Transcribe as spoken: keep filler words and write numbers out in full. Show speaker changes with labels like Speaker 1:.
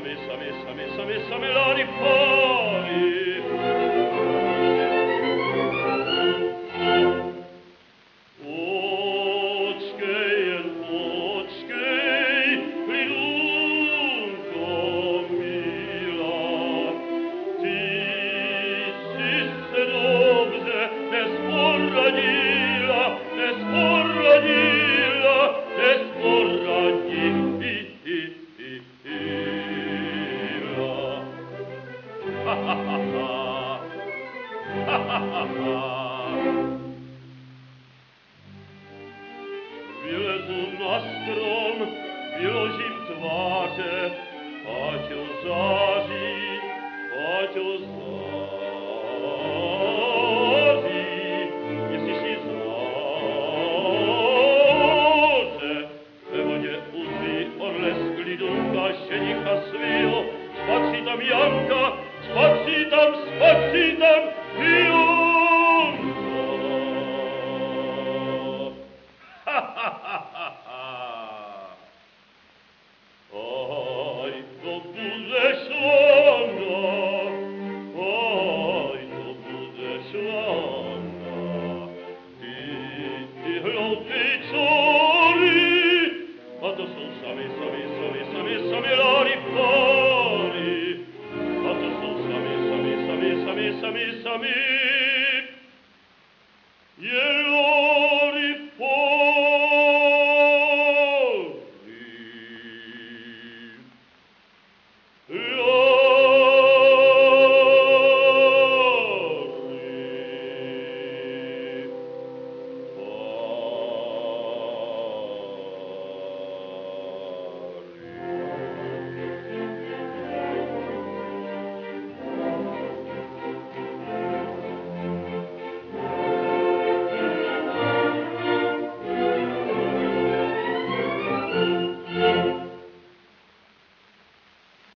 Speaker 1: messa, messa, messa, messa, me la riponi. Vylezu na strom, vyložím tváře, Páťo září, Páťo září, jestliši záře, ve vodě uzví orle sklidunka, šenicha svýho, spatří tam Janka, spatří tam, spatří tam Janka. Aj, to bude šlana, aj, to bude šlana, ty, ty hloupý čory, a to jsou sami, sami, sami, sami, sami larifári, a to jsou sami, sami, sami, sami, sami, sami,